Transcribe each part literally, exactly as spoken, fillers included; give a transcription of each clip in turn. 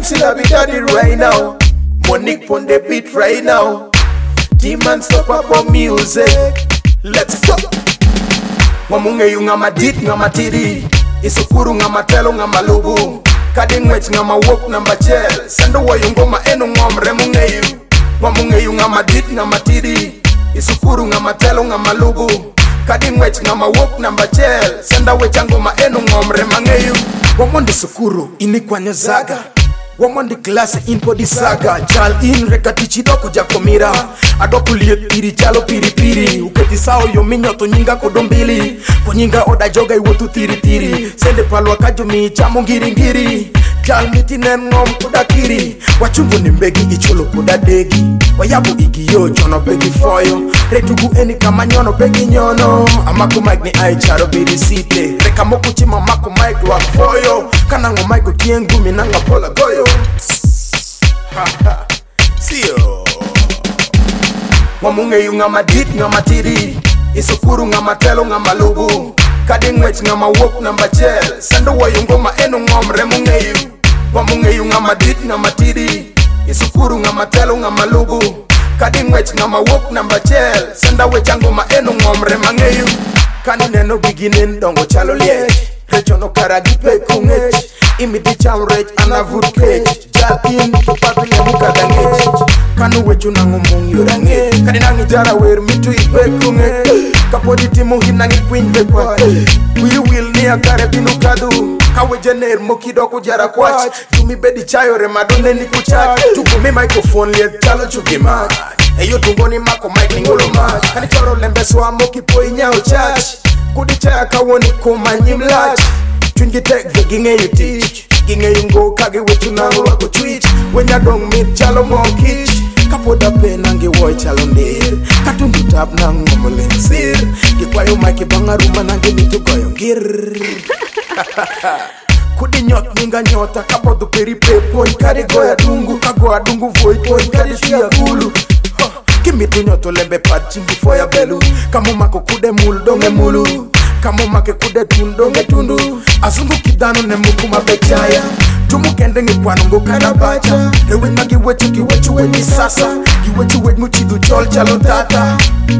Till I be daddy right now. Monique on the beat right now. Demon stop up on music. Let's go. Wamunge yu nga madit nga matiri. Isukuru nga matelo nga malubu. Kadi ngwech nga mawok na mbachel. Sendo wa yu ngoma enu ngomre munge yu. Wamunge yu nga madit nga matiri. Isukuru nga matelo nga malubu. Kadi ngwech nga mawok na mbachel. Senda wecha ngoma enu ngomre mange yu. Wamondi sukuru inikwanyo zaga. Wamondi klase in podi saga. Chal in rekatichi doko jakomira. Adoko liet iri chalo piri piri. Uketi sao yo minyo to nyinga kodombili. Konyinga oda joga iwotu tiri tiri. Sende palwa kajo mi chamo ngiri ngiri. Chal miti nen ngom kuda kiri. Wachungu ni mbegi icholo kuda degi. Wayabu igi yo chono begi foyo. Retugu eni kama nyono begi nyono. Amako mic ni ai charo biri site. Reka moku chima mako mic wak foyo. Kanango mic utiengu minanga pola goyo. Siyo Wamunge yu nga madit nga matiri. Isukuru nga matelo nga malubu. Kadi ngwech nga mawok na mbachel. Sendo wa yu ngoma enu ngomre munge yu. Wamunge yu nga madit nga matiri. Isukuru nga matelo nga malubu. Kadi ngwech nga mawok na mbachel. Senda wecha ngoma enu ngomre mange yu. Kani neno biginin dongo chalo liech. Rechono karagi pe kungech. Imidi cham rech anavur kech. Jal in tupapi le muka dangech. Kanu wechu nangu mung yurange. Kani nangi jara wer mitu ipe kungech. Kapodi timu hinangi queen vekwa. We will ni akare binu kadu. Kawe jener moki doko jara kwach. Jumi bedi chayo remadone ni kuchak. Tukumi microphone liet chalo chugima. Eyo tungoni mako mic ningolo mak. Kani choro lembe swa moki poi nyao chach. Kudi chaya kawoni kuma nyimlach. Chungi tek the ginge you teach. Ginge you go kage wechu na wako twitch. When ya dong meet chalo mo kitch. Kapoda pe nange woy chalo ndir. Katundu tap nang ngomole nsir. Gikwayo maiki banga ruma nange mitu goyo ngir. Kudi nyot ninga nyota. Kapodu peri pe poi. Kari goya dungu. Kagoa dungu voy poi. Kari siya gulu. Kimi tu nyoto lembe pad chingi foya belu. Kamu mako kude mul donge mulu. Kamu make kude tundonge tundu. Azungu kidano ne muku mabechaya. Tumu kende ngipwanungo karabacha. Ewe nagi wechu kiwechu weni sasa. Kiwechu weni muchidu chol chalo tata.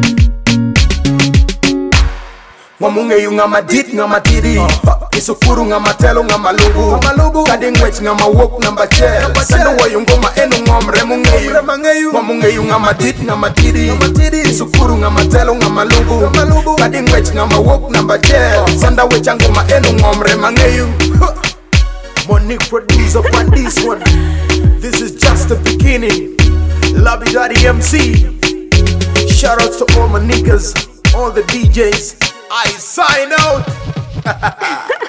Wamunge yu nga madit nga matiri. Isukuru nga matelo nga malubu. Kadi ngwech nga mawok nga mbachel. Sendo wa yu ngoma enu ngomre munge yu. Wamunge yu nga madit nga matiri. Isukuru nga matelo nga malubu. Kadi ngwech nga mawok nga mbachel. Sendo wecha ngoma enu ngomre mange yu. Monique producer on this one. This is just the beginning. Lobby Daddy M C. Shout out to all my niggas, all the D Js. I sign out.